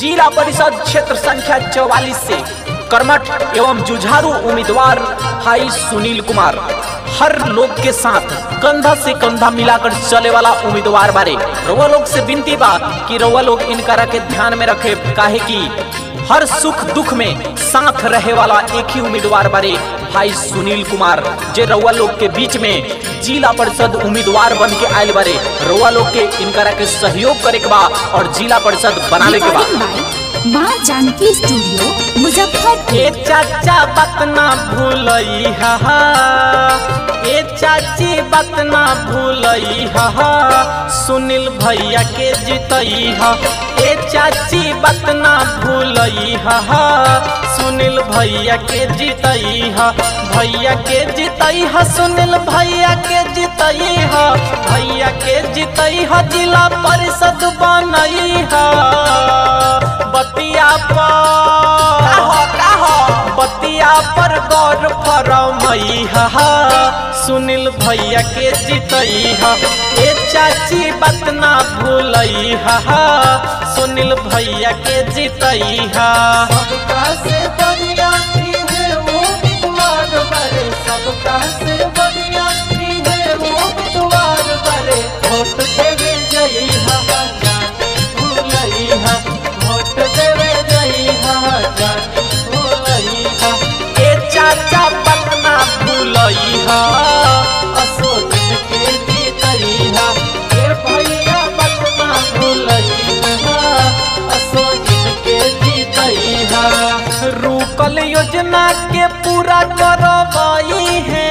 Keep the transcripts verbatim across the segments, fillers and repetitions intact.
जिला परिषद क्षेत्र संख्या चौवालीस से कर्मठ एवं जुझारू उम्मीदवार भाई सुनील कुमार हर लोग के साथ कंधा से कंधा मिलाकर चले वाला उम्मीदवार बारे रउआ लोग से विनती बा कि रउआ लोग इनकरा के ध्यान में रखे, काहे कि हर सुख दुख में साथ रहे वाला एक ही उम्मीदवार बारे भाई सुनील कुमार, जे रउआ लोग के बीच में जिला परिषद उम्मीदवार बन के आयल बारे। रउआ लोग के इनकरा के सहयोग करे के बा और जिला परिषद बनाने के बा। माँ जानकी स्टूडियो मुजफ्फरपुर। ए चाचा बात ना भूलई हा, ए चाची बात ना भूलई हा, सुनील भैया के जीतई हा। ए चाची बात ना भूलई हा, सुनील भैया के जीतई हा। भैया के जीतई हा, सुनील भैया के जीतई हा। भैया के जीतई हा, जिला परिषद बनई हा। बतिया पर बतिया पर गौर फरमई हा, सुनील भैया के जीतई हा। ए चाची बात ना भूलई हा, सुनील भैया के जीतई हा। सबका से बढ़िया की है वो द्वार बरे, सबका से बढ़िया की है वो द्वार बरे। वोट देवे जई हा, जानी भूलई हा, वोट देवे जई हा, जानी भूलई हा। ए चाचा बात ना भूलई हा, असो दिन के जीतई हा। ए भैया बात ना भूलई हा, असो दिन के जीतई हा। रूकल योजना के पूरा करवाई है,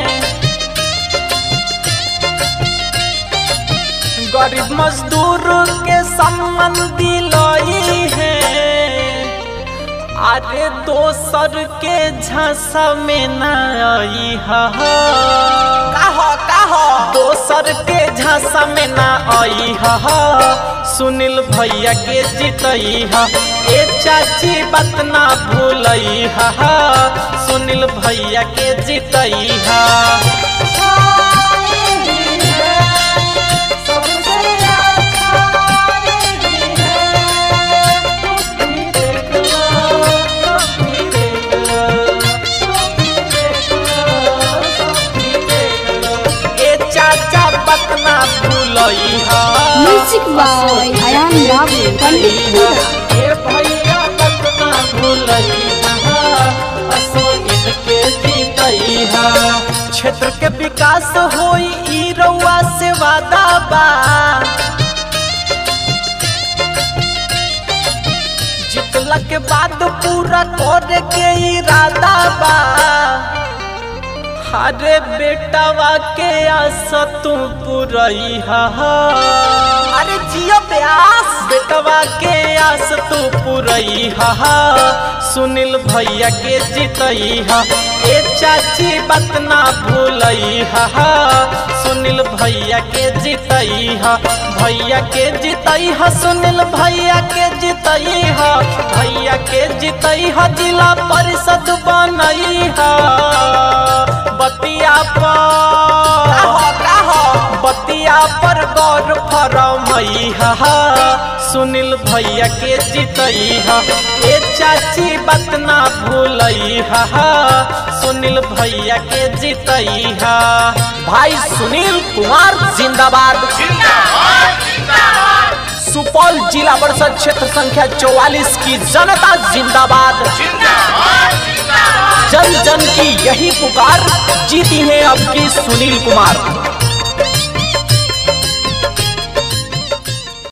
गरीब मजदूर के सम्मान दिलाई है। अरे दोसर के झांसा में न आई हा, कहो कहो दोसर के झांसा में न आई हा, सुनील भैया के जीतई हा। ए चाची बात ना भूलई हा, सुनील भैया के जीतई हा। Music by Ayan Rawal Panditpura. ए भैया बात ना भूलई हा, असो इनके जीतई हा। क्षेत्र के विकास होई ई रउआ से वादा बा, जितला के बाद पूरा करे के इरादा बा। अरे बेटावा के आस तू पुरई हा, अरे जियो प्यास बेटवा के आस तू पुरई हा, सुनील भैया के जीतई हा। ए चाची बात ना भूलई हा, सुनील भैया के जीतई हा। भैया के जीतई हा, सुनील भैया के जीतई हा। भैया के जीतई हा, जिला परिषद बनई हा। बतिया पर बतिया पर गौर फरमई हा, सुनील भैया के जीतई हा। ए चाची बात ना भूलई हा, सुनील भैया के जीतई हा। भाई सुनील कुमार जिंदाबाद, सुपौल जिला परिषद क्षेत्र संख्या चौवालीस की जनता जिंदाबाद। जन जन की यही पुकार, जीती है अब की सुनील कुमार।